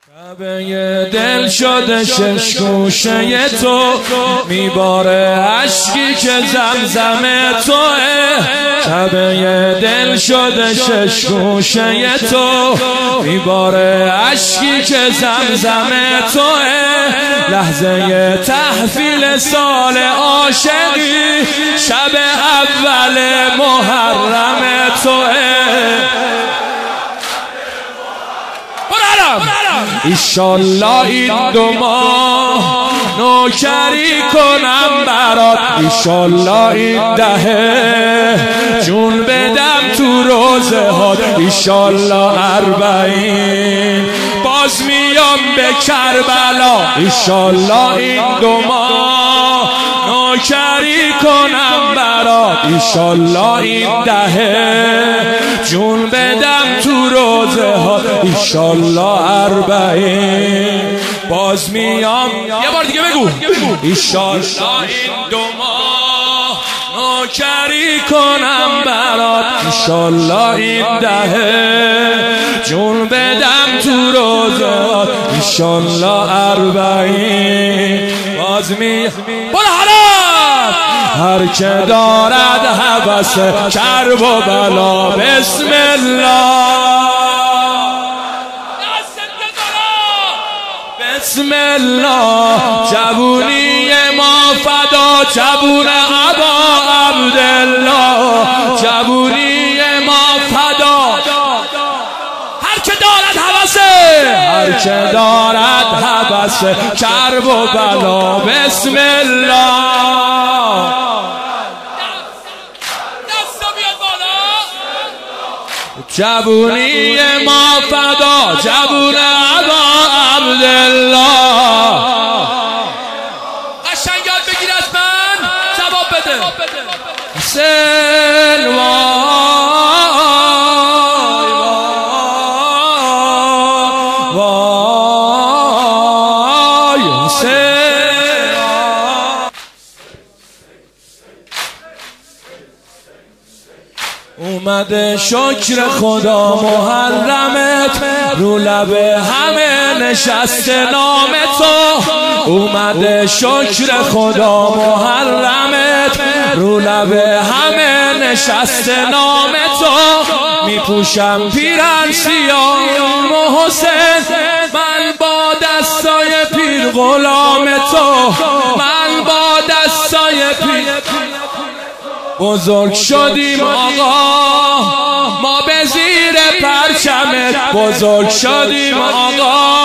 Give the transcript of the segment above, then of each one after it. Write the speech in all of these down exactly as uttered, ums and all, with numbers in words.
کعبه دل شده شش گوشه تو، میباره اشکی که زمزم توه. کعبه دل شده شش گوشه تو، میباره اشکی که زمزم توه. لحظه تحویل سال عاشقی، شب اول محرم توه. ایشالله این دو ماه نوکری کنم برات، ایشالله این دهه جون بدم تو روزه هات، ایشالله اربعین باز میام به کربلا. ایشالله این دو ماه نوکری کنم برات، ایشالله این دهه جون بدم تو روزه ها، ایشالله اربعین باز میام. یه بار دیگه بگو. ایشالله این دو ماه نوکری کنم برات، ایشالله این دهه جون بدم تو روزه ها، ایشالله اربعین باز میام. هر که دارد هوس کرب و بلا، بسم الله بسم الله. جوونی ما فدا جوون ابا عبدالله، جوونی ما فدا. هر که دارد هوس هر که دارد هوس کرب و بلا، بسم الله. جوونی ما فدا جوون ابا عبدالله. قشنگ یاد بگیر از من، جواب بده. حسین وای وای حسین. اومده شکر خدا محرمت، رو لب همه نشسته نام تو. اومده شکر خدا محرمت، رو لب همه نشسته نام تو. میپوشم پیرن سیاه حسین، من با دستای پیر غلام تو، من با دستای پیر. بزرگ شدیم آقا ما به زیر پرچمت، بزرگ شدیم آقا.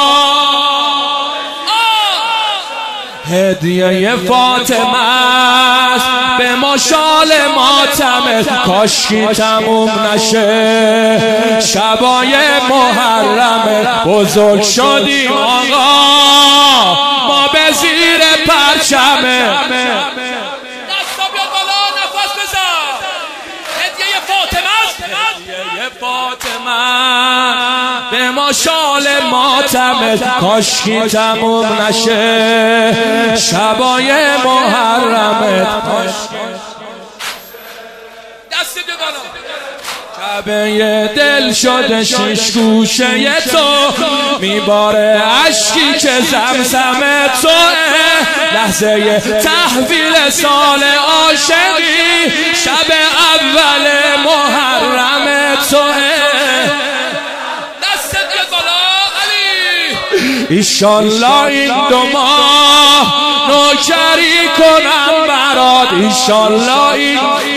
هدیه فاطمه است به مشال ماتمت، کاشکی تموم نشه شبای محرمت. بزرگ شدیم آقا ما به زیر پرچمت. به مشال ماتمت، کاشکی تموم نشه شبای محرمت. دست دو بالا. کعبه دل شده شش گوشه تو، میباره اشکی که زمزم توه. لحظه تحویل سال عاشقی، شب اول محرم توه. ایشالله این دو ماه نوکری کنم برات، ایشالله این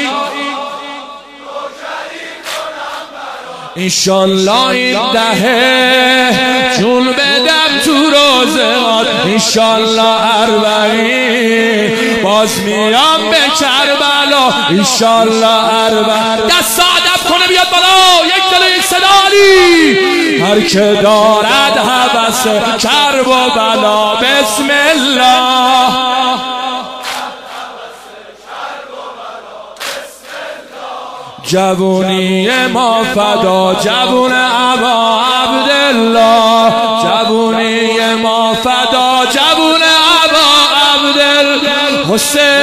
ایشالله این دهه جون بدم تو روزه هات، ایشالله اربعین باز میام به کربلا، ایشالله اربعین. دست ادب کنه بیاد بالا، یک دل یک صدا علی. هر که دارد هوس کرب و بلا، بسم الله. جوونی ما فدا جوون ابا عبدالله، جوونی ما فدا جوون ابا عبدالله. حسین